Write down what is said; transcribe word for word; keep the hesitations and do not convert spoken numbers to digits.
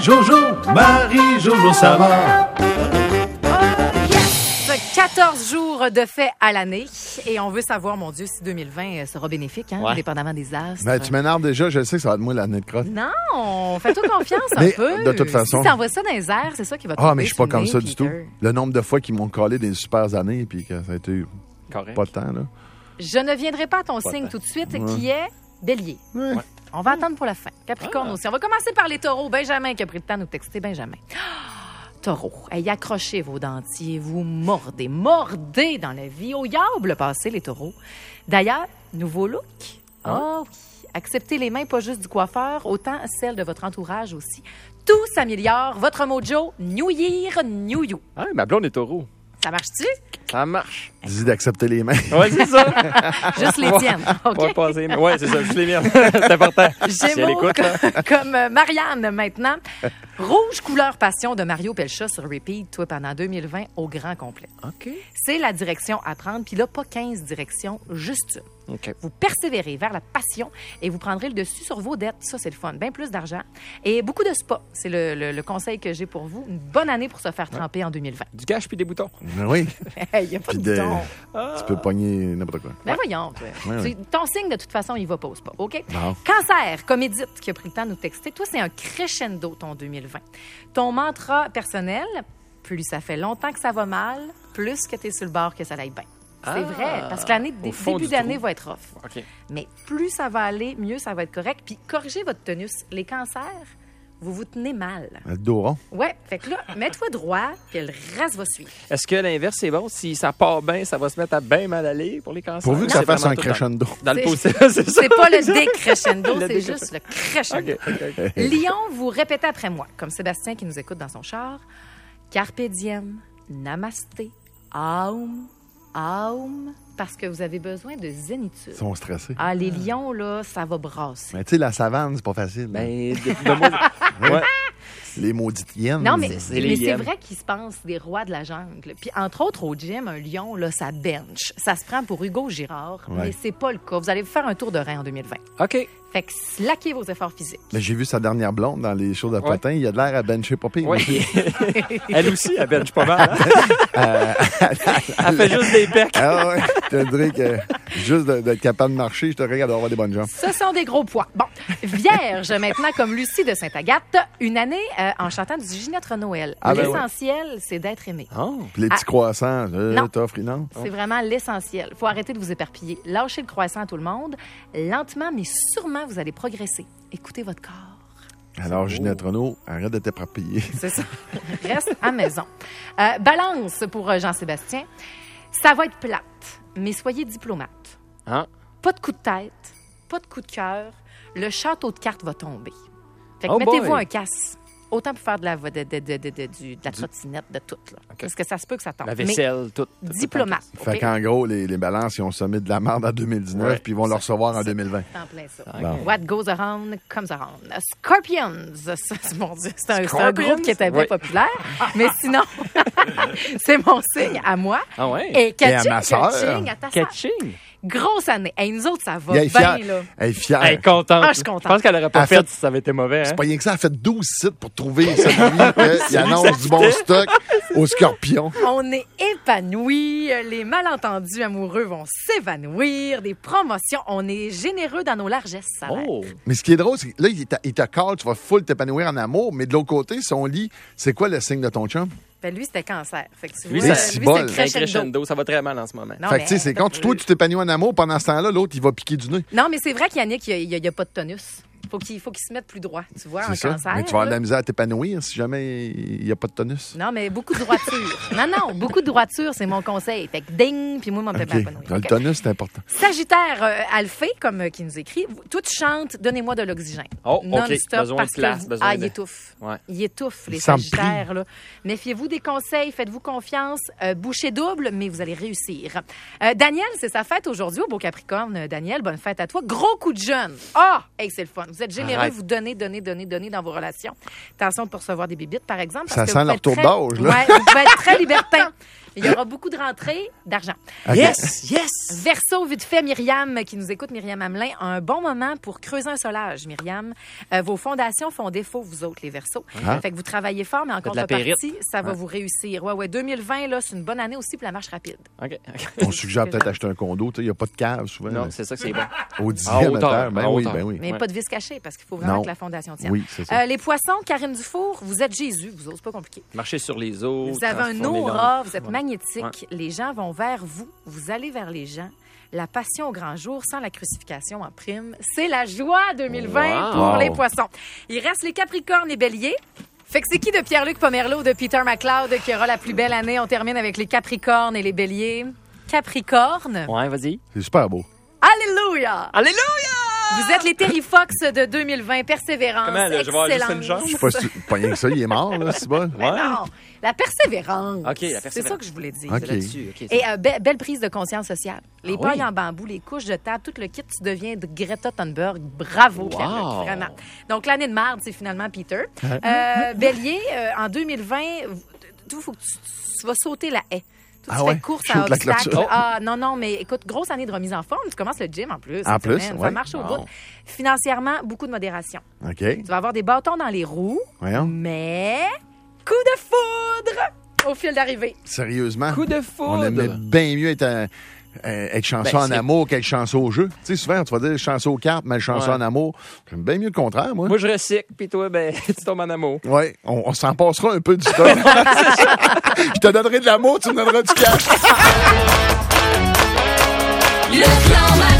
Marie-Jojo, Marie-Jojo Savard. quatorze jours de fête à l'année et on veut savoir, mon Dieu, si deux mille vingt sera bénéfique, hein, Ouais. dépendamment des astres. Ben, tu m'énerves déjà, je sais que ça va être moi l'année de crotte. Non, fais-toi confiance un Mais, peu. de toute façon- Si t'envoies ça dans les airs, c'est ça qui va te Ah, tomber mais je suis sur pas le comme nez, ça du tout. Peter. Le nombre de fois qu'ils m'ont collé des super années puis que ça a été Correct. pas de temps, là. Je ne viendrai pas à ton signe tout de suite, qui est Bélier. Ouais. On va attendre pour la fin. Capricorne Ah. aussi. On va commencer par les taureaux. Benjamin qui a pris le temps de nous texter. Benjamin. Taureau, hey, accrochez vos dentiers, vous mordez, mordez dans la vie. Au diable passé, les taureaux. D'ailleurs, nouveau look. Ah oui. Acceptez les mains, pas juste du coiffeur, autant celles de votre entourage aussi. Tout s'améliore. Votre mojo, New Year, New You. Ah, ma blonde est taureau. Ça marche-tu? Ça marche. Dis d'accepter les mains. Ouais, c'est ça. Juste les tiennes. OK? Pas passer. mais Ouais, c'est ça, juste les miennes. C'est important. Si elle Gémeaux, écoute, là. comme, comme euh, Marianne maintenant. Rouge couleur passion de Mario Pelcha sur repeat, toi, pendant deux mille vingt au grand complet. OK. C'est la direction à prendre, puis là, pas quinze directions, juste une. OK. Vous persévérez vers la passion et vous prendrez le dessus sur vos dettes. Ça, c'est le fun. Bien plus d'argent. Et beaucoup de spa. C'est le, le- le conseil que j'ai pour vous. Une bonne année pour se faire tremper en deux mille vingt. Du cash puis des boutons. Oui. Il n'y a pas Puis de de- bouton. Tu peux pogner n'importe quoi. Ben voyons, toi. Ouais, ouais. Tu- Ton signe, de toute façon, il va pas au spa, OK? Non. Cancer, comme Edith qui a pris le temps de nous texter. Toi, c'est un crescendo, ton deux mille vingt. Ton mantra personnel, plus ça fait longtemps que ça va mal, plus que tu es sur le bord que ça aille bien. C'est Ah, vrai, parce que l'année, au dé- fond début du d'année trou. va être rough. OK. Mais plus ça va aller, mieux ça va être correct. Puis corrigez votre tonus. Les cancers, vous vous tenez mal. Le dos rond. Ouais, fait que là, mets-toi droit, puis le reste va suivre. Est-ce que l'inverse, c'est bon? Si ça part bien, ça va se mettre à bien mal aller pour les cancers? Pourvu que C'est ça fasse vraiment un tout dans- crescendo. Dans le C'est- positif, c'est ça. C'est pas le décrescendo, Le c'est décrescendo. juste le crescendo. OK, OK, OK. Lion, vous répétez après moi, comme Sébastien qui nous écoute dans son char. Carpe diem, namasté, aum, aum, parce que vous avez besoin de zénitude. Ils sont stressés. Ah, les lions, là, ça va brasser. Mais tu sais, la savane, c'est pas facile. Ben, de, de moi, ouais. Les maudites hyènes. Non, mais c'est c'est, les mais c'est hyènes. vrai qu'ils se pensent des rois de la jungle. Puis, entre autres, au gym, un lion, là, ça bench. Ça se prend pour Hugo Girard, Ouais. mais c'est pas le cas. Vous allez vous faire un tour de rein en deux mille vingt. OK. Fait que slackez vos efforts physiques. Mais j'ai vu sa dernière blonde dans les shows de Ouais. potin. Il a de l'air à bencher pas pire. Oui. Elle aussi, elle bench pas mal. Hein? Elle fait juste des pecs. Ah ouais, je te dirais que juste de- d'être capable de marcher, je te dirais qu'elle doit avoir des bonnes jambes. Ce sont des gros poids. Bon, Vierge, maintenant, comme Lucie de Sainte-Agathe, une année euh, en chantant du Ginette Noël. Ah ben L'essentiel, c'est d'être aimé. Oh. Puis les petits Ah. croissants, euh, Non. t'offres, non? C'est vraiment l'essentiel. Il faut arrêter de vous éparpiller. Lâchez le croissant à tout le monde. Lentement, mais sûrement, vous allez progresser. Écoutez votre corps. Alors, Ginette Renault, arrête de t'éparpiller. C'est ça. Reste à maison. Euh, balance pour euh, Jean-Sébastien. Ça va être plate, mais soyez diplomate. Hein? Pas de coup de tête, pas de coup de cœur. Le château de cartes va tomber. Fait que Oh mettez-vous boy. un casse. Autant pour faire de la, de, de, de, de, de, du- de la trottinette, de tout. Là. Parce que ça se peut que ça tombe. La vaisselle, tout. Mais diplomate. Fait OK? qu'en gros, les, les balances, ils ont semé de la merde en deux mille dix-neuf, Ouais. puis ils vont le recevoir en deux mille vingt. C'est en plein ça. Bon. What goes around comes around. Scorpions. Ça, c'est, mon Dieu, c'est un, c'est un Scorpions? groupe qui était bien Oui. populaire. Mais sinon, c'est mon signe à moi. Ah ouais? Et catching, Et à ma sœur. catching, à ta sœur. Catching? Grosse année. Hey, nous autres, ça va Elle est bien, fière. là. Elle est fière. Elle est contente. Ah, je suis contente. Je pense qu'elle aurait pas Elle fait fait- si ça avait été mauvais. Hein? C'est pas rien que ça, elle a fait douze sites pour trouver cette nuit qu'il annonce du bon stock aux scorpions. On est épanouis. Les malentendus amoureux vont s'évanouir. Des promotions. On est généreux dans nos largesses. Ça va. Oh! Mais ce qui est drôle, c'est que là, il t'a- il te call, tu vas full t'épanouir en amour, mais de l'autre côté, son lit, c'est quoi le signe de ton chum? Ben, lui, c'était cancer. Fait que tu Lui, vois, c'est lui, bol. c'est le Un crescendo. crescendo, ça va très mal en ce moment. Non, fait que, mais- tu sais, c'est quand tu- toi, tu t'épanouis en amour, pendant ce temps-là, l'autre, il va piquer du nez. Non, mais c'est vrai qu'Yannick, il n'y a, a pas de tonus. Faut qu'il faut qu'il se mette plus droit, tu vois, en C'est ça. cancer. Mais tu vas avoir de là. la misère à t'épanouir si jamais il n'y a pas de tonus. Non, mais beaucoup de droiture. non, non, beaucoup de droiture, c'est mon conseil. Fait que ding, puis moi, mon OK. pépin épanouir. Le OK? tonus, c'est important. Sagittaire euh, Alphée, comme euh, qui nous écrit, toi, tu chantes « Donnez-moi de l'oxygène ». Oh, OK. Non-stop, Besoin de parce place, que, besoin Ah, de- il étouffe. Ouais. Il étouffe, les Il s'en Sagittaires. Là. Méfiez-vous des conseils, faites-vous confiance. Euh, bouchez double, mais vous allez réussir. Euh, Daniel, c'est sa fête aujourd'hui au Beau Capricorne. Euh, Daniel, bonne fête à toi. Gros coup de jeune. Ah! Hey, c'est le fun. Vous êtes généreux, Arrête. vous donnez, donnez, donnez, donnez dans vos relations. Attention pour recevoir des bébites, par exemple. parce Ça que sent vous le pouvez être retour très- d'âge, là. Ouais, vous pouvez être très libertin. Il y aura beaucoup de rentrées d'argent. Okay. Yes, yes! Verseau, vite fait, Myriam, qui nous écoute, Myriam Hamelin, un bon moment pour creuser un solage, Myriam. Euh, vos fondations font défaut, vous autres, les Verseaux. Ah. Fait que vous travaillez fort, mais en Faites de la contrepartie, ça va Ouais. vous réussir. Ouais, ouais, deux mille vingt, là, c'est une bonne année aussi pour la marche rapide. OK. OK. On suggère peut-être acheter un condo. Il n'y a pas de cave souvent. Non, mais c'est ça que c'est bon. Au À dixième hauteur, étage. Ben à oui, hauteur. ben oui. Mais Ouais. pas de vis caché, parce qu'il faut vraiment Non. que la fondation tienne. Oui, c'est ça. Euh, les poissons, Karine Dufour, vous êtes Jésus, vous autres, c'est pas compliqué. Marcher sur les eaux. Vous avez un transformer aura, l'homme. vous êtes Ouais. magnétique, les gens vont vers vous, vous allez vers les gens. La passion au grand jour, sans la crucifixion en prime, c'est la joie deux mille vingt Wow. pour Wow. les poissons. Il reste les Capricornes et Béliers. Fait que c'est qui de Pierre-Luc Pomerleau ou de Peter McLeod qui aura la plus belle année? On termine avec les Capricornes et les Béliers. Capricorne, Ouais, vas-y. C'est super beau. alléluia! Alléluia! Vous êtes les Terrifox de deux mille vingt, persévérance, Comment, là, je vais avoir juste excellence. une jambe? Je sais pas si pas rien que ça, il est mort, là, c'est bon. Mais non, la persévérance. OK, la persévérance. C'est ça que je voulais dire. OK. C'est là-dessus. OK, c'est Et euh, be- belle prise de conscience sociale. Les Ah pailles oui? en bambou, les couches de table, tout le kit, tu deviens de Greta Thunberg. Bravo, Wow. Pierre-Luc, vraiment. Donc, l'année de marde, c'est finalement Peter. Euh, Bélier, euh, en deux mille vingt, il faut que tu, tu vas sauter la haie. Tout Ah tu ouais? fais course Saute à la obstacles. clôture. Ah, non, non, mais écoute, grosse année de remise en forme. Tu commences le gym en plus. En cette plus, semaine. ouais. Ça marche au Wow. bout. Financièrement, beaucoup de modération. OK. Tu vas avoir des bâtons dans les roues, Voyons. mais coup de foudre au fil d'arrivée. Sérieusement. Coup de foudre. On aimait bien mieux être, un- euh, être chanceux Ben, en c'est- amour qu'être chanceux au jeu. Tu sais, souvent, tu vas dire chanceux aux cartes, mais chanceux Ouais. en amour. J'aime bien mieux le contraire, moi. Moi, je recycle, puis toi, ben, tu tombes en amour. Oui, on, on s'en passera un peu du stock. Je te donnerai de l'amour, tu me donneras du cash. Le clan